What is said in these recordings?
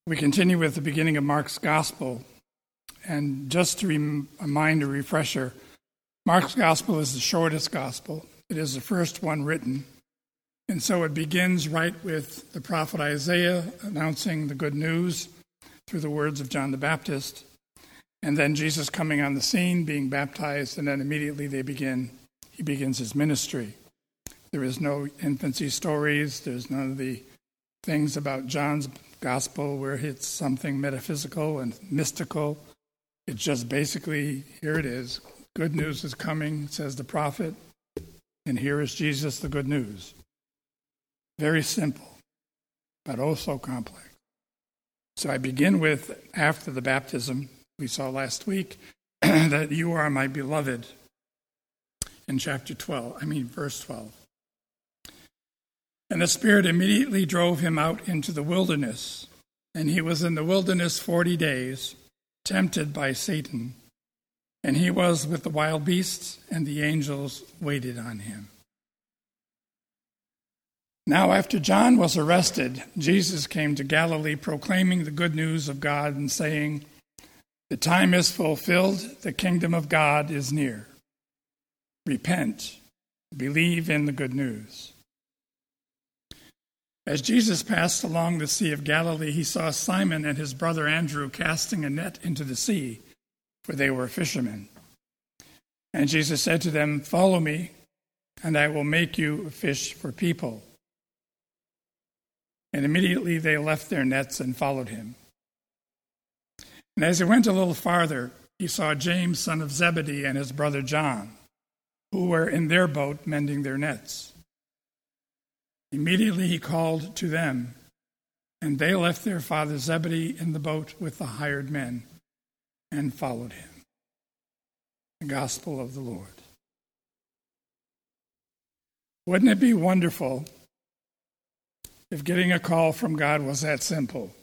We continue with the beginning of Mark's Gospel. And just to remind a refresher, Mark's Gospel is the shortest Gospel. It is the first one written. And so it begins right with the prophet Isaiah announcing the good news through the words of John the Baptist. And then Jesus coming on the scene, being baptized, and then immediately he begins his ministry. There is no infancy stories. There's none of the things about John's Gospel where it's something metaphysical and mystical. It's just basically, here it is. Good news is coming, says the prophet, and here is Jesus, the good news. Very simple, but also complex. So I begin with, after the baptism, we saw last week, that you are my beloved, in verse 12. And the Spirit immediately drove him out into the wilderness, and he was in the wilderness 40 days, tempted by Satan. And he was with the wild beasts, and the angels waited on him. Now after John was arrested, Jesus came to Galilee proclaiming the good news of God and saying, "The time is fulfilled, the kingdom of God is near. Repent, believe in the good news." As Jesus passed along the Sea of Galilee, he saw Simon and his brother Andrew casting a net into the sea, for they were fishermen. And Jesus said to them, "Follow me, and I will make you fish for people." And immediately they left their nets and followed him. And as he went a little farther, he saw James, son of Zebedee, and his brother John, who were in their boat mending their nets. Immediately he called to them, and they left their father Zebedee in the boat with the hired men and followed him. The Gospel of the Lord. Wouldn't it be wonderful if getting a call from God was that simple?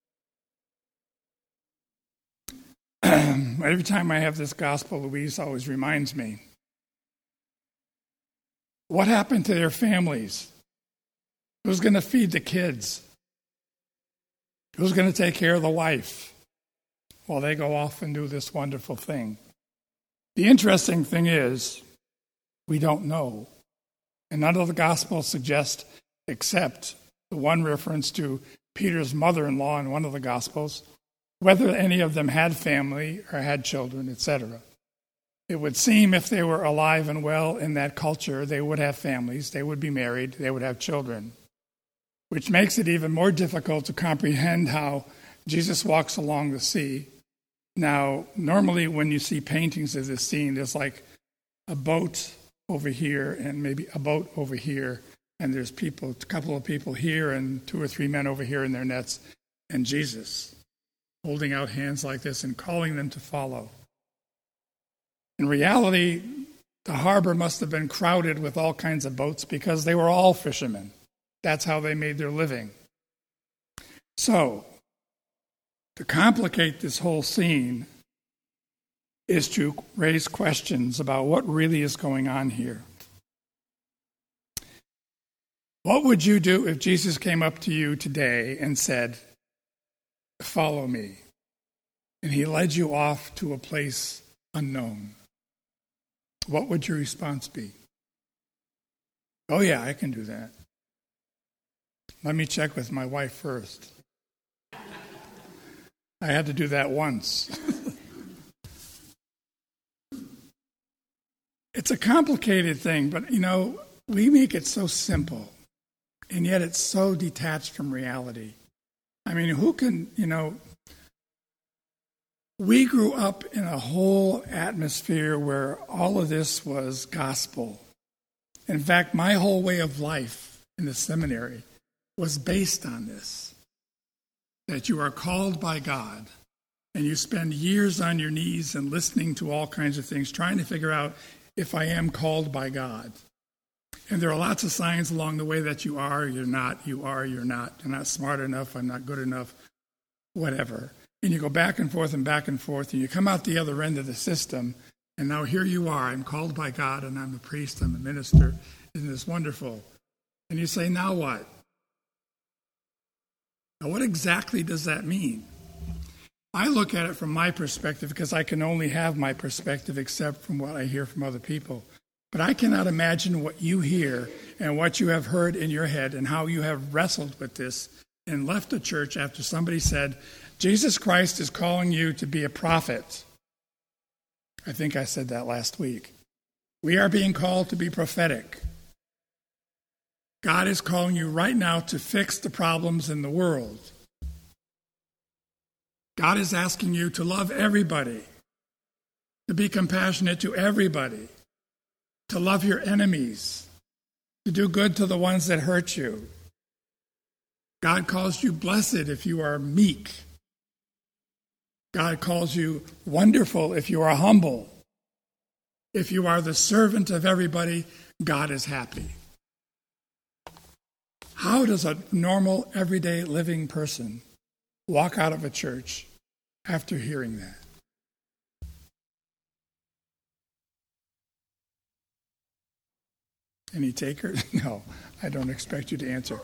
Every time I have this gospel, Louise always reminds me. What happened to their families? Who's going to feed the kids? Who's going to take care of the wife while they go off and do this wonderful thing? The interesting thing is, we don't know. And none of the Gospels suggest, except the one reference to Peter's mother-in-law in one of the Gospels, whether any of them had family or had children, etc. It would seem if they were alive and well in that culture, they would have families, they would be married, they would have children, which makes it even more difficult to comprehend how Jesus walks along the sea. Now, normally when you see paintings of this scene, there's like a boat over here and maybe a boat over here, and there's a couple of people here and 2 or 3 men over here in their nets, and Jesus holding out hands like this and calling them to follow. In reality, the harbor must have been crowded with all kinds of boats because they were all fishermen. That's how they made their living. So, to complicate this whole scene is to raise questions about what really is going on here. What would you do if Jesus came up to you today and said, "Follow me," and he led you off to a place unknown? What would your response be? "Oh yeah, I can do that. Let me check with my wife first." I had to do that once. It's a complicated thing, but we make it so simple, and yet it's so detached from reality. I mean, who can, we grew up in a whole atmosphere where all of this was gospel. In fact, my whole way of life in the seminary was based on this, that you are called by God, and you spend years on your knees and listening to all kinds of things, trying to figure out if I am called by God. And there are lots of signs along the way that you are, you're not, you are, you're not. You're not smart enough, I'm not good enough, whatever. And you go back and forth, and you come out the other end of the system, and now here you are, I'm called by God, and I'm a priest, I'm a minister. Isn't this wonderful? And you say, now what? Now, what exactly does that mean? I look at it from my perspective because I can only have my perspective except from what I hear from other people. But I cannot imagine what you hear and what you have heard in your head and how you have wrestled with this and left the church after somebody said, Jesus Christ is calling you to be a prophet. I think I said that last week. We are being called to be prophetic. God is calling you right now to fix the problems in the world. God is asking you to love everybody, to be compassionate to everybody, to love your enemies, to do good to the ones that hurt you. God calls you blessed if you are meek. God calls you wonderful if you are humble. If you are the servant of everybody, God is happy. How does a normal, everyday living person walk out of a church after hearing that? Any takers? No, I don't expect you to answer.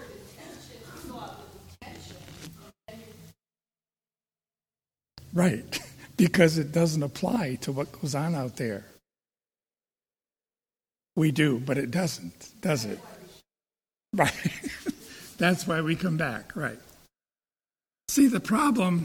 Right, because it doesn't apply to what goes on out there. We do, but it doesn't, does it? Right. That's why we come back, right. See, the problem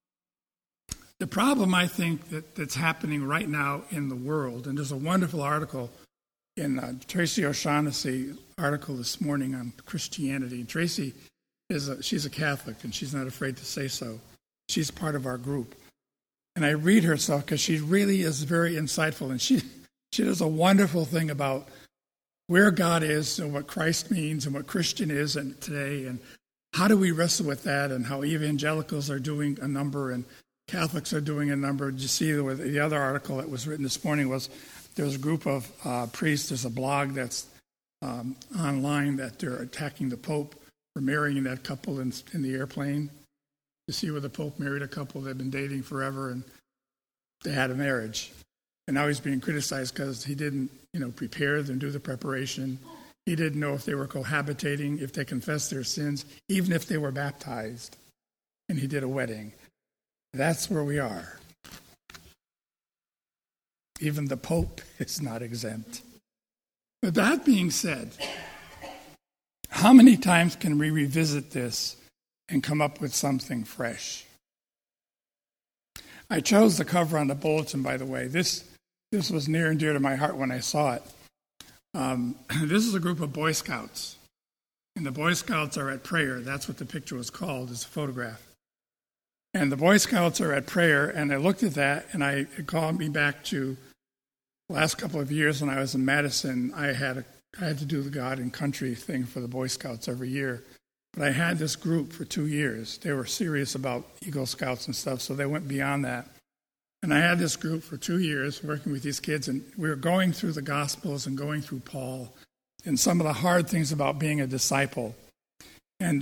I think that's happening right now in the world, and there's a wonderful article in Tracy O'Shaughnessy article this morning on Christianity. Tracy she's a Catholic, and she's not afraid to say so. She's part of our group. And I read her stuff because she really is very insightful, and she does a wonderful thing about where God is and what Christ means and what Christian is and today, and how do we wrestle with that, and how evangelicals are doing a number and Catholics are doing a number. Did you see the other article that was written this morning was there's a group of priests, there's a blog that's online that they're attacking the Pope for marrying that couple in the airplane. You see where the Pope married a couple they've been dating forever, and they had a marriage. And now he's being criticized because he didn't, prepare them, do the preparation. He didn't know if they were cohabitating, if they confessed their sins, even if they were baptized. And he did a wedding. That's where we are. Even the Pope is not exempt. But that being said, how many times can we revisit this and come up with something fresh? I chose the cover on the bulletin, by the way. This was near and dear to my heart when I saw it. This is a group of Boy Scouts. And the Boy Scouts are at prayer. That's what the picture was called, is a photograph. And the Boy Scouts are at prayer, and I looked at that, and it called me back to the last couple of years when I was in Madison. I had to do the God and Country thing for the Boy Scouts every year. But I had this group for 2 years. They were serious about Eagle Scouts and stuff, so they went beyond that. And I had this group for 2 years working with these kids, and we were going through the Gospels and going through Paul and some of the hard things about being a disciple. And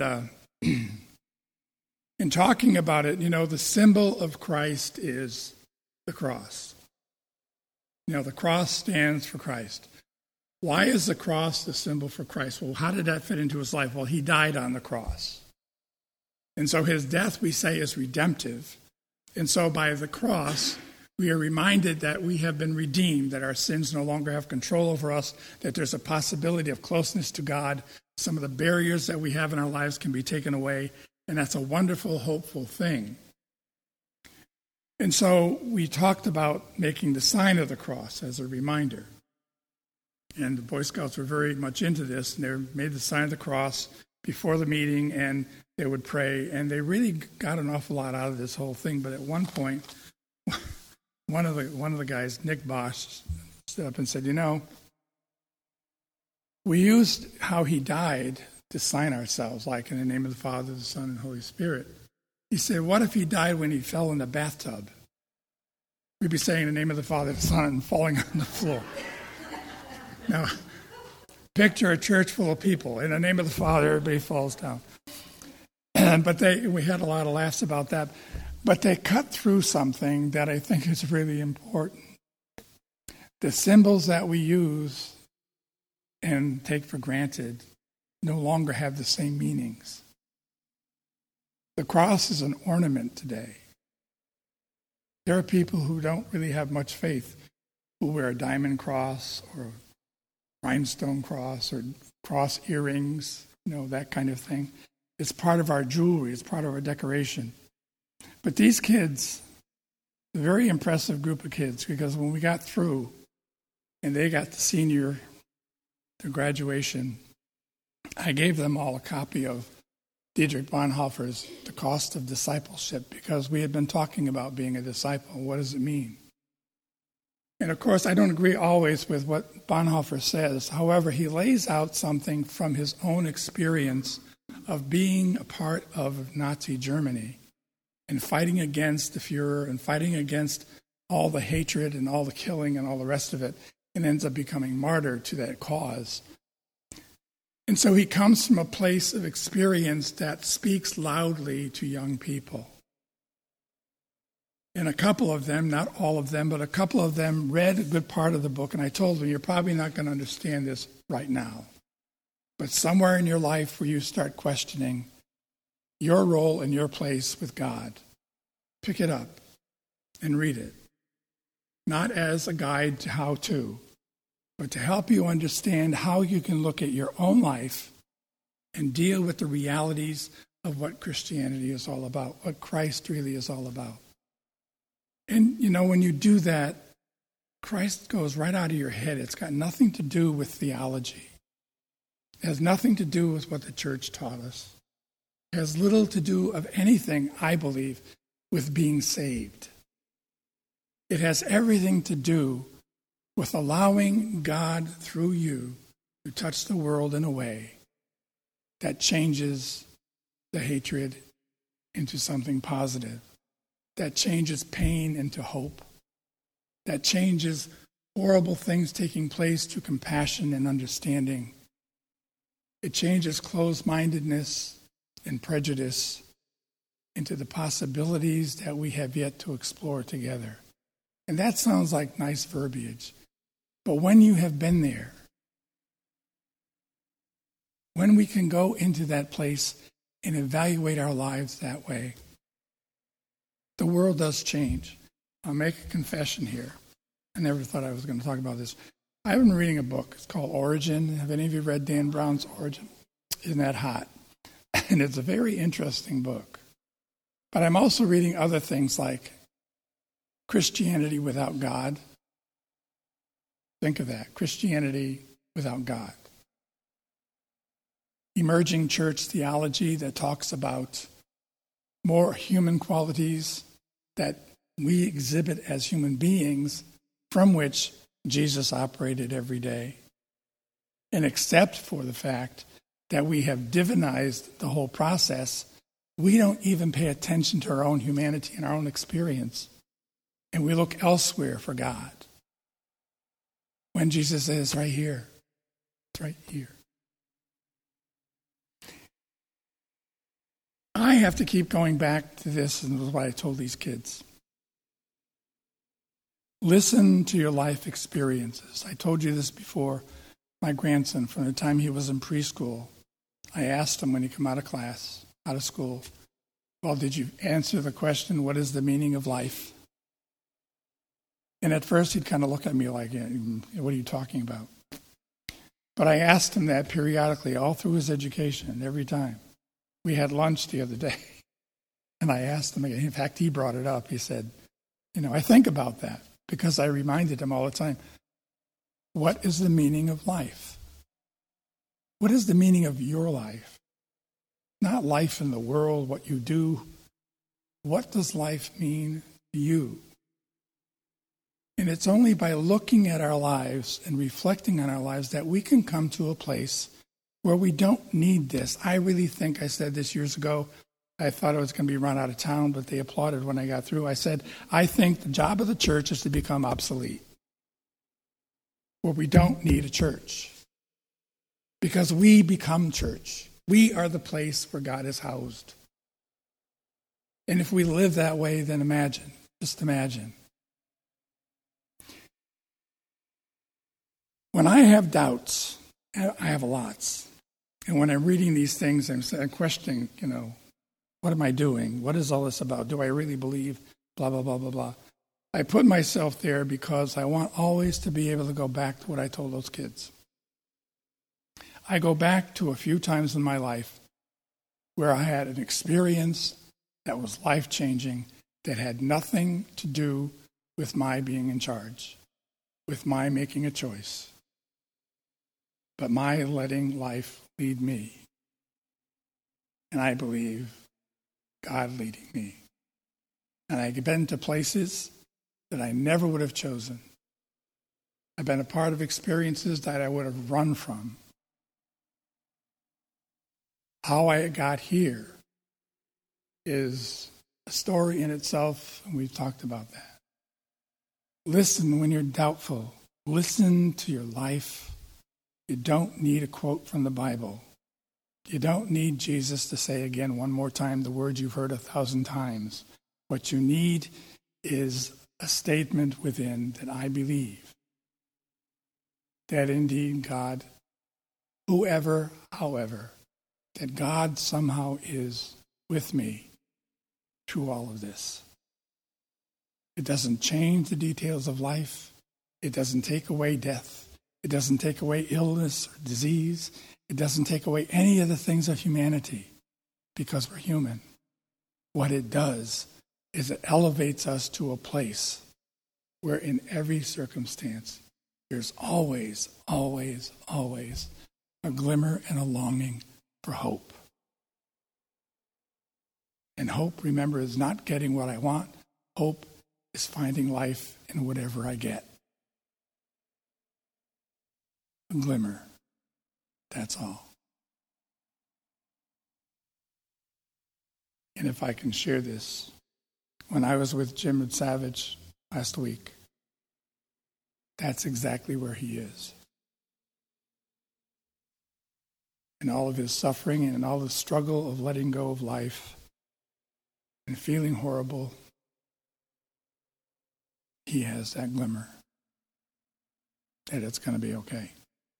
in talking about it, the symbol of Christ is the cross. The cross stands for Christ. Why is the cross the symbol for Christ? Well, how did that fit into his life? Well, he died on the cross. And so his death, we say, is redemptive. And so by the cross, we are reminded that we have been redeemed, that our sins no longer have control over us, that there's a possibility of closeness to God. Some of the barriers that we have in our lives can be taken away, and that's a wonderful, hopeful thing. And so we talked about making the sign of the cross as a reminder. And the Boy Scouts were very much into this, and they made the sign of the cross before the meeting, and they would pray, and they really got an awful lot out of this whole thing. But at one point, one of the guys, Nick Bosch, stood up and said, we used how he died to sign ourselves, like in the name of the Father, the Son, and Holy Spirit. He said, what if he died when he fell in the bathtub? We'd be saying in the name of the Father, the Son, and falling on the floor. Now, picture a church full of people. In the name of the Father, everybody falls down. But we had a lot of laughs about that. But they cut through something that I think is really important. The symbols that we use and take for granted no longer have the same meanings. The cross is an ornament today. There are people who don't really have much faith who wear a diamond cross or a rhinestone cross or cross earrings, that kind of thing. It's part of our jewelry. It's part of our decoration. But these kids, a very impressive group of kids, because when we got through and they got the graduation, I gave them all a copy of Dietrich Bonhoeffer's The Cost of Discipleship, because we had been talking about being a disciple. What does it mean? And of course, I don't agree always with what Bonhoeffer says. However, he lays out something from his own experience of being a part of Nazi Germany and fighting against the Fuhrer and fighting against all the hatred and all the killing and all the rest of it, and ends up becoming martyr to that cause. And so he comes from a place of experience that speaks loudly to young people. And a couple of them, not all of them, but a couple of them read a good part of the book, and I told them, you're probably not going to understand this right now. But somewhere in your life where you start questioning your role and your place with God, pick it up and read it. Not as a guide to how to, but to help you understand how you can look at your own life and deal with the realities of what Christianity is all about, what Christ really is all about. And, when you do that, Christ goes right out of your head. It's got nothing to do with theology. It has nothing to do with what the church taught us. It has little to do of anything, I believe, with being saved. It has everything to do with allowing God through you to touch the world in a way that changes the hatred into something positive, that changes pain into hope, that changes horrible things taking place to compassion and understanding. It changes closed-mindedness and prejudice into the possibilities that we have yet to explore together. And that sounds like nice verbiage. But when you have been there, when we can go into that place and evaluate our lives that way, the world does change. I'll make a confession here. I never thought I was going to talk about this. I've been reading a book. It's called Origin. Have any of you read Dan Brown's Origin? Isn't that hot? And it's a very interesting book. But I'm also reading other things like Christianity Without God. Think of that. Christianity Without God. Emerging church theology that talks about more human qualities that we exhibit as human beings from which Jesus operated every day. And except for the fact that we have divinized the whole process, we don't even pay attention to our own humanity and our own experience. And we look elsewhere for God. When Jesus says, right here, it's right here. I have to keep going back to this, and this is what I told these kids. Listen to your life experiences. I told you this before. My grandson, from the time he was in preschool, I asked him when he came out of school, well, did you answer the question, what is the meaning of life? And at first he'd kind of look at me like, what are you talking about? But I asked him that periodically all through his education, every time. We had lunch the other day, and I asked him again. In fact, he brought it up. He said, I think about that because I reminded him all the time, what is the meaning of life? What is the meaning of your life? Not life in the world, what you do. What does life mean to you? And it's only by looking at our lives and reflecting on our lives that we can come to a place where we don't need this. I really think, I said this years ago, I thought I was going to be run out of town, but they applauded when I got through. I said, I think the job of the church is to become obsolete, where we don't need a church. Because we become church. We are the place where God is housed. And if we live that way, then just imagine. When I have doubts, I have lots. And when I'm reading these things, I'm questioning, What am I doing? What is all this about? Do I really believe? Blah, blah, blah, blah, blah. I put myself there because I want always to be able to go back to what I told those kids. I go back to a few times in my life where I had an experience that was life-changing, that had nothing to do with my being in charge, with my making a choice, but my letting life lead me. And I believe God leading me. And I've been to places that I never would have chosen. I've been a part of experiences that I would have run from. How I got here is a story in itself, and we've talked about that. Listen when you're doubtful. Listen to your life. You don't need a quote from the Bible. You don't need Jesus to say again one more time the words you've heard 1,000 times. What you need is a statement within that I believe that indeed God, whoever, however, that God somehow is with me through all of this. It doesn't change the details of life. It doesn't take away death. It doesn't take away illness or disease. It doesn't take away any of the things of humanity because we're human. What it does is it elevates us to a place where in every circumstance there's always, always, always a glimmer and a longing for hope. And hope, remember, is not getting what I want. Hope is finding life in whatever I get. A glimmer. That's all. And if I can share this, when I was with Jim Savage last week, that's exactly where he is. In all of his suffering and in all the struggle of letting go of life and feeling horrible, he has that glimmer that it's going to be okay.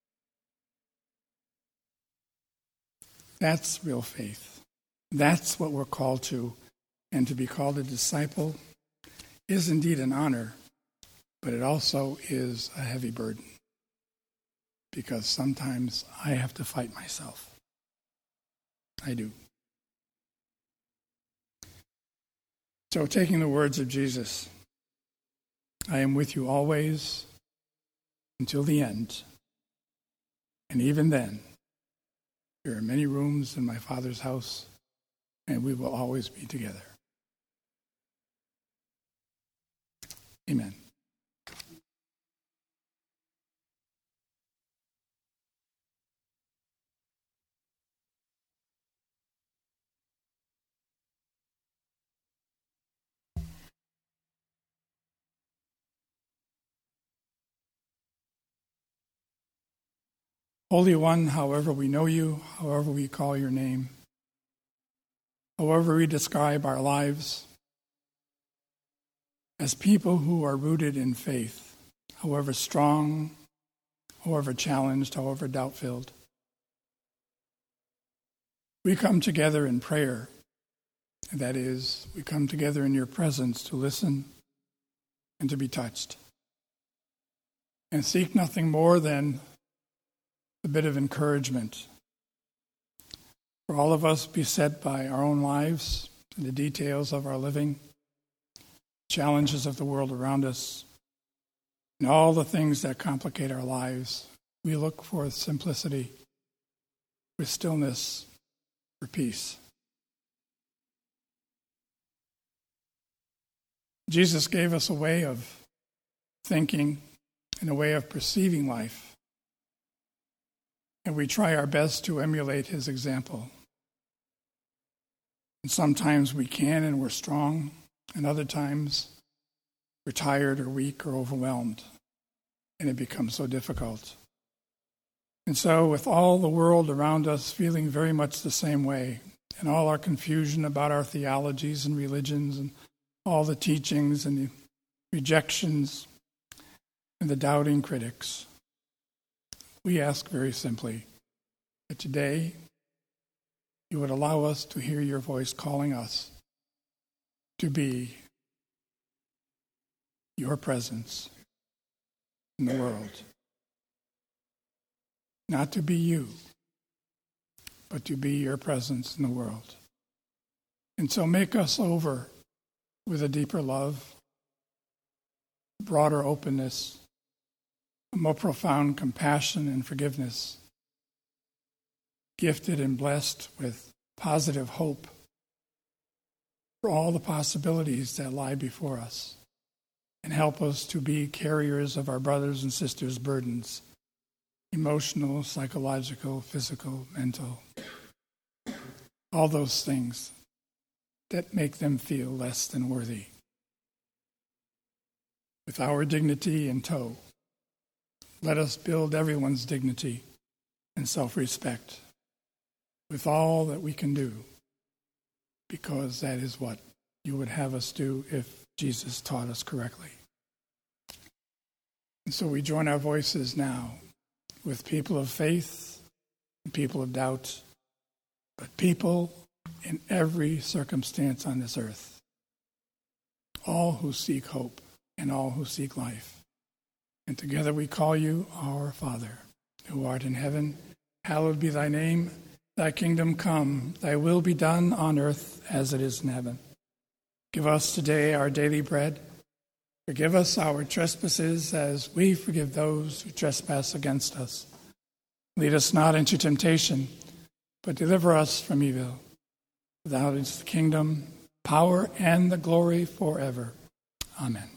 That's real faith. That's what we're called to. And to be called a disciple is indeed an honor, but it also is a heavy burden because sometimes I have to fight myself. I do. So taking the words of Jesus, I am with you always until the end. And even then, there are many rooms in my Father's house, and we will always be together. Amen. Holy One, however we know you, however we call your name, however we describe our lives, as people who are rooted in faith, however strong, however challenged, however doubt-filled, we come together in prayer. That is, we come together in your presence to listen and to be touched, and seek nothing more than a bit of encouragement. For all of us beset by our own lives and the details of our living, challenges of the world around us, and all the things that complicate our lives, we look for simplicity, for stillness, for peace. Jesus gave us a way of thinking and a way of perceiving life, and we try our best to emulate his example. And sometimes we can and we're strong, and other times we're tired or weak or overwhelmed, and it becomes so difficult. And so with all the world around us feeling very much the same way, and all our confusion about our theologies and religions and all the teachings and the rejections and the doubting critics, we ask very simply that today you would allow us to hear your voice calling us to be your presence in the world. Not to be you, but to be your presence in the world. And so make us over with a deeper love, broader openness, a more profound compassion and forgiveness, gifted and blessed with positive hope for all the possibilities that lie before us, and help us to be carriers of our brothers and sisters' burdens, emotional, psychological, physical, mental, all those things that make them feel less than worthy. With our dignity in tow, let us build everyone's dignity and self-respect with all that we can do, because that is what you would have us do if Jesus taught us correctly. And so we join our voices now with people of faith and people of doubt, but people in every circumstance on this earth, all who seek hope and all who seek life. And together we call you our Father, who art in heaven. Hallowed be thy name. Thy kingdom come. Thy will be done on earth as it is in heaven. Give us today our daily bread. Forgive us our trespasses as we forgive those who trespass against us. Lead us not into temptation, but deliver us from evil. For thou is the kingdom, power, and the glory forever. Amen.